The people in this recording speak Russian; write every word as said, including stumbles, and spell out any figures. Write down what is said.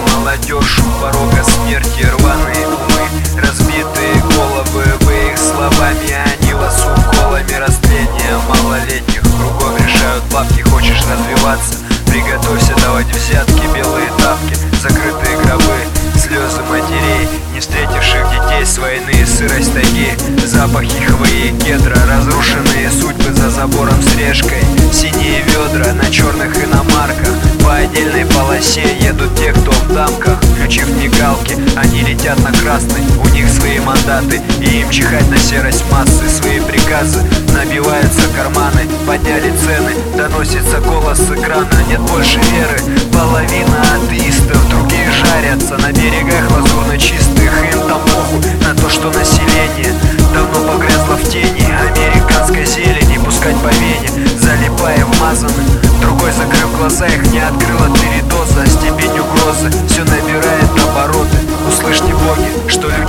молодежь у порога смерти, рваные умы, разбитые головы. Вы их словами, они вас уколами. Растление малолетних кругом решают бабки. Хочешь развиваться? Приготовься давать взятки. Белые тапки, закрытые гробы, слезы матерей, не встретивших детей с войны, сырость тайги, запахи хвои, кедра, разрушенные судьбы за забором с решкой, синие ведра на черных иномарках. По отдельной полосе едут те, кто в дамках, включив мигалки, они летят на красный. У них свои мандаты, и им чихать на серость массы. Свои приказы, набиваются карманы, подняли цены, доносится голос с экрана. Нет больше веры, половина атеистов, другие жарятся на берегах лазурно чистых. Им там похуй на то, что население давно погрязло в тени американской зелени. Пускать по вене, залипая вмазанным. Другой, закрыв глаза, их не открыла передоза. Степень угрозы все набирает обороты. Услышьте, боги, что люди